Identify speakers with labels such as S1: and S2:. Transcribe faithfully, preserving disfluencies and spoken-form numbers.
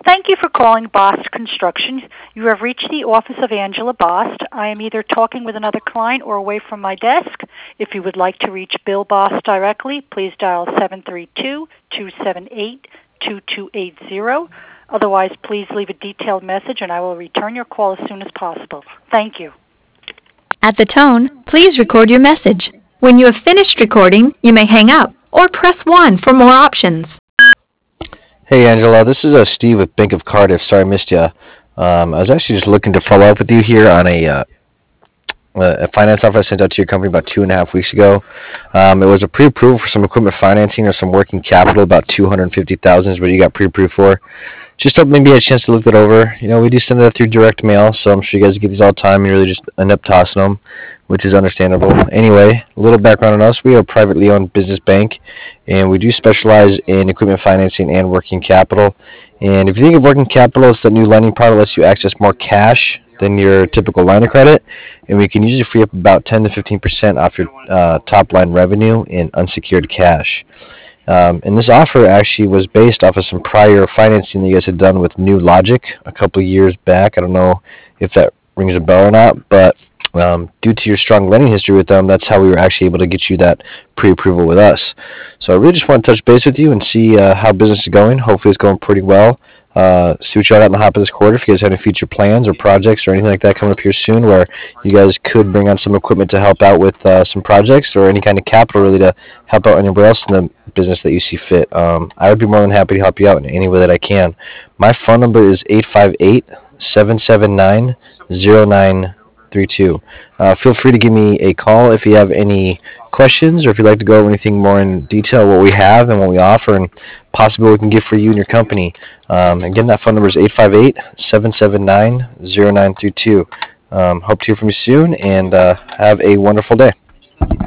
S1: Thank you for calling Bost Construction. You have reached the office of Angela Bost. I am either talking with another client or away from my desk. If you would like to reach Bill Bost directly, please dial seven three two, two seven eight, two two eight zero. Otherwise, please leave a detailed message and I will return your call as soon as possible. Thank you.
S2: At the tone, please record your message. When you have finished recording, you may hang up or press one for more options.
S3: Hey Angela, this is uh, Steve with Bank of Cardiff. Sorry I missed you. Um, I was actually just looking to follow up with you here on a, uh, a finance offer I sent out to your company about two and a half weeks ago. Um, it was a pre-approval for some equipment financing or some working capital, about two hundred fifty thousand dollars is what you got pre-approved for. Just hope maybe you had a chance to look that over. You know, we do send that through direct mail, so I'm sure you guys get these all the time and you really just end up tossing them, which is understandable. Anyway, a little background on us. We are a privately owned business bank, and we do specialize in equipment financing and working capital. And if you think of working capital, it's the new lending product that lets you access more cash than your typical line of credit, and we can usually free up about ten to fifteen percent off your uh, top line revenue in unsecured cash. Um, and this offer actually was based off of some prior financing that you guys had done with New Logic a couple years back. I don't know if that rings a bell or not, but um, due to your strong lending history with them, that's how we were actually able to get you that pre-approval with us. So I really just want to touch base with you and see uh, how business is going. Hopefully it's going pretty well. Uh, see what you got in the hop of this quarter. If you guys have any future plans or projects or anything like that coming up here soon where you guys could bring on some equipment to help out with uh, some projects or any kind of capital really to help out anywhere else in the business that you see fit, um, I would be more than happy to help you out in any way that I can. My phone number is eight five eight, seven seven nine, zero nine three two. Uh, feel free to give me a call if you have any questions or if you'd like to go over anything more in detail, what we have and what we offer and possibly what we can get for you and your company. Um, again, that phone number is eight five eight, seven seven nine, zero nine three two. Um, hope to hear from you soon, and uh, have a wonderful day.